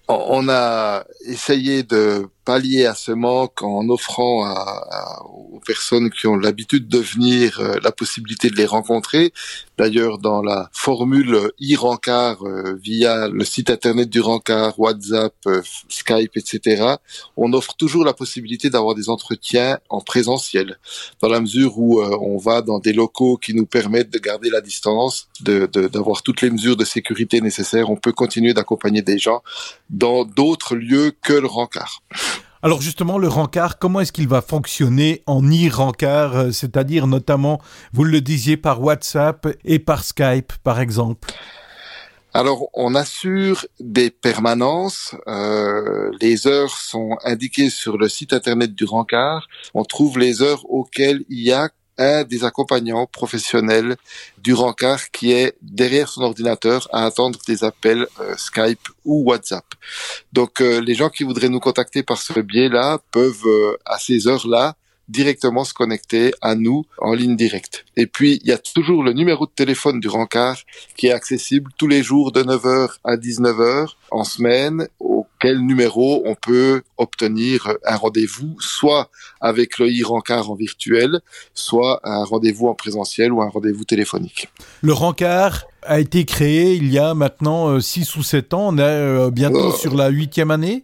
On a essayé de pallier à ce manque en offrant aux personnes qui ont l'habitude de venir la possibilité de les rencontrer. D'ailleurs, dans la formule e-rencard via le site internet du rencard, WhatsApp, Skype, etc., on offre toujours la possibilité d'avoir des entretiens en présentiel, dans la mesure où on va dans des locaux qui nous permettent de garder la distance, d'avoir toutes les mesures de sécurité nécessaires. On peut continuer d'accompagner des gens dans d'autres lieux que le rencard. Alors justement, le rencard, comment est-ce qu'il va fonctionner en e-rencard, c'est-à-dire notamment, vous le disiez, par WhatsApp et par Skype, par exemple? Alors, on assure des permanences. Les heures sont indiquées sur le site internet du rencard. On trouve les heures auxquelles il y a un des accompagnants professionnels du rencard qui est derrière son ordinateur à attendre des appels Skype ou WhatsApp. Donc, les gens qui voudraient nous contacter par ce biais-là peuvent, à ces heures-là, directement se connecter à nous en ligne directe. Et puis, il y a toujours le numéro de téléphone du rencard qui est accessible tous les jours de 9 heures à 19 heures en semaine, auquel numéro on peut obtenir un rendez-vous, soit avec le e-rencard en virtuel, soit un rendez-vous en présentiel ou un rendez-vous téléphonique. Le rencard a été créé il y a maintenant 6 ou 7 ans. On est bientôt sur la 8e année.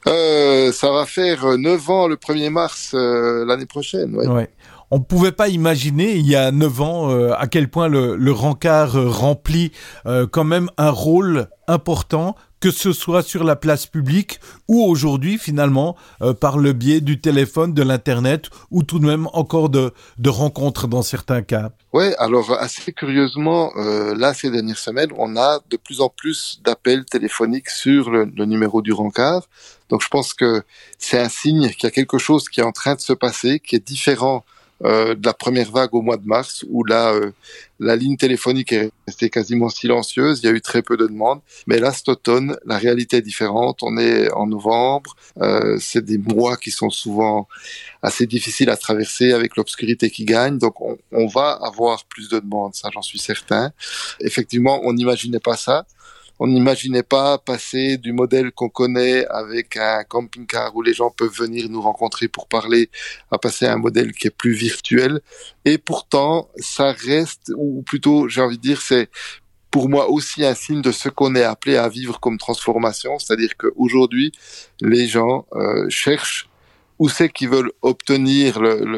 Ça va faire 9 ans le 1er mars l'année prochaine. Ouais. Ouais. On ne pouvait pas imaginer il y a 9 ans à quel point le rencard remplit quand même un rôle important, que ce soit sur la place publique ou aujourd'hui finalement par le biais du téléphone, de l'internet ou tout de même encore de rencontres dans certains cas. Ouais, alors assez curieusement, là ces dernières semaines, on a de plus en plus d'appels téléphoniques sur le numéro du rencard. Donc je pense que c'est un signe qu'il y a quelque chose qui est en train de se passer, qui est différent de la première vague au mois de mars, où là, la ligne téléphonique est restée quasiment silencieuse, il y a eu très peu de demandes. Mais là, cet automne, la réalité est différente. On est en novembre, c'est des mois qui sont souvent assez difficiles à traverser avec l'obscurité qui gagne. Donc, on va avoir plus de demandes, ça, j'en suis certain. Effectivement, on n'imaginait pas ça. On n'imaginait pas passer du modèle qu'on connaît avec un camping-car où les gens peuvent venir nous rencontrer pour parler à passer à un modèle qui est plus virtuel. Et pourtant, ça reste, ou plutôt, j'ai envie de dire, c'est pour moi aussi un signe de ce qu'on est appelé à vivre comme transformation. C'est-à-dire qu'aujourd'hui, les gens cherchent où c'est qu'ils veulent obtenir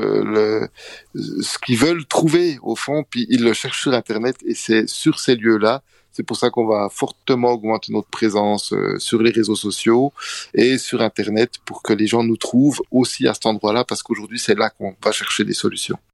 ce qu'ils veulent trouver au fond, puis ils le cherchent sur Internet et c'est sur ces lieux-là. C'est pour ça qu'on va fortement augmenter notre présence sur les réseaux sociaux et sur Internet pour que les gens nous trouvent aussi à cet endroit-là, parce qu'aujourd'hui, c'est là qu'on va chercher des solutions.